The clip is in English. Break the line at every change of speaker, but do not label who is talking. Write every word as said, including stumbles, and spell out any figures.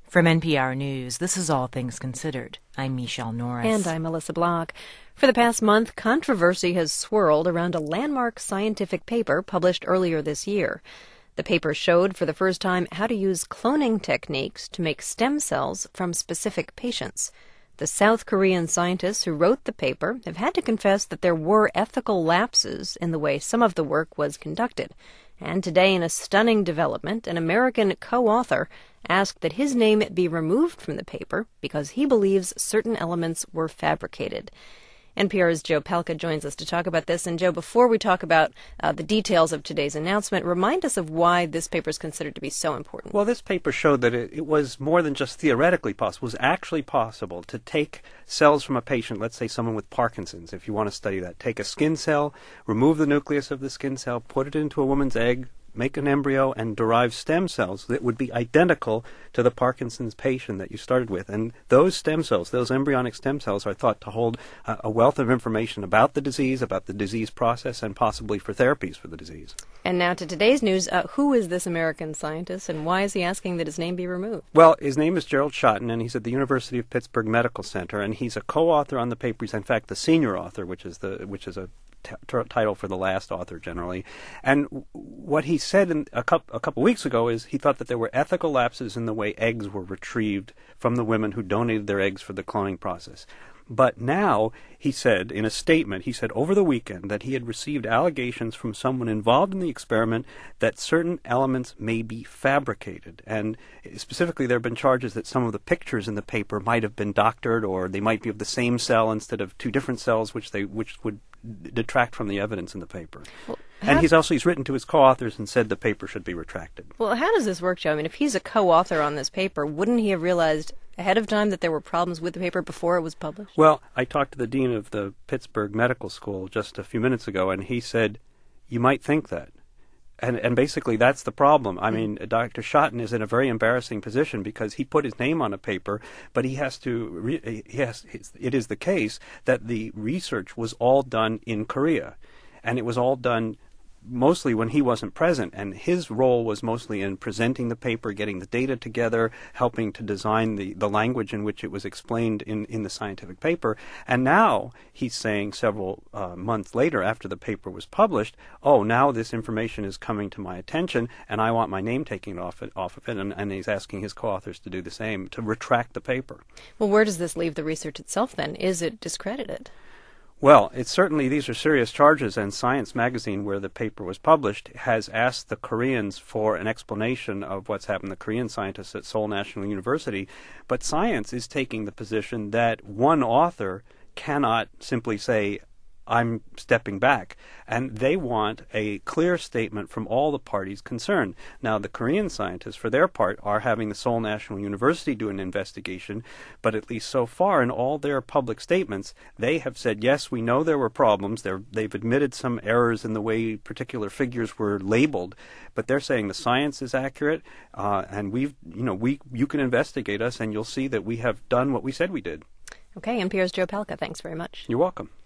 From N P R News, this is All Things Considered. I'm Michelle Norris.
And I'm Melissa Block. For the past month, controversy has swirled around a landmark scientific paper published earlier this year. The paper showed for the first time how to use cloning techniques to make stem cells from specific patients. The South Korean scientists who wrote the paper have had to confess that there were ethical lapses in the way some of the work was conducted. And today, in a stunning development, an American co-author asked that his name be removed from the paper because he believes certain elements were fabricated. N P R's Joe Palca joins us to talk about this. And Joe, before we talk about uh, the details of today's announcement, remind us of why this paper is considered to be so important.
Well, this paper showed that it, it was more than just theoretically possible. It was actually possible to take cells from a patient, let's say someone with Parkinson's, if you want to study that. Take a skin cell, remove the nucleus of the skin cell, put it into a woman's egg, make an embryo, and derive stem cells that would be identical to the Parkinson's patient that you started with. And those stem cells, those embryonic stem cells, are thought to hold uh, a wealth of information about the disease, about the disease process, and possibly for therapies for the disease.
And now to today's news. Uh, who is this American scientist, and why is he asking that his name be removed?
Well, his name is Gerald Schotten, and he's at the University of Pittsburgh Medical Center, and he's a co-author on the paper. He's, in fact, the senior author, which is the which is a T- t- title for the last author generally. And w- what he said in a, couple, a couple weeks ago is he thought that there were ethical lapses in the way eggs were retrieved from the women who donated their eggs for the cloning process. But now, he said, in a statement, he said over the weekend that he had received allegations from someone involved in the experiment that certain elements may be fabricated. And specifically, there have been charges that some of the pictures in the paper might have been doctored, or they might be of the same cell instead of two different cells, which they which would detract from the evidence in the paper. Well, and he's also he's written to his co-authors and said the paper should be retracted.
Well, how does this work, Joe? I mean, if he's a co-author on this paper, wouldn't he have realized ahead of time that there were problems with the paper before it was published?
Well, I talked to the dean of the Pittsburgh Medical School just a few minutes ago, and he said, you might think that. And and basically that's the problem. I mean, Doctor Schotten is in a very embarrassing position because he put his name on a paper, but he has to, re- he has, it is the case that the research was all done in Korea, and it was all done mostly when he wasn't present, and his role was mostly in presenting the paper, getting the data together, helping to design the, the language in which it was explained in, in the scientific paper. And now he's saying several uh, months later after the paper was published, oh, now this information is coming to my attention, and I want my name taken off, it, off of it, and, and he's asking his co-authors to do the same, to retract the paper.
Well, where does this leave the research itself then? Is it discredited?
Well, it's certainly, these are serious charges, and Science magazine, where the paper was published, has asked the Koreans for an explanation of what's happened, the Korean scientists at Seoul National University. But Science is taking the position that one author cannot simply say, I'm stepping back. And they want a clear statement from all the parties concerned. Now, the Korean scientists, for their part, are having the Seoul National University do an investigation, but at least so far in all their public statements, they have said, yes, we know there were problems. They're, they've admitted some errors in the way particular figures were labeled, but they're saying the science is accurate, uh, and we've, you know, we, you can investigate us, and you'll see that we have done what we said we did.
Okay, N P R's Joe Palca, thanks very much.
You're welcome.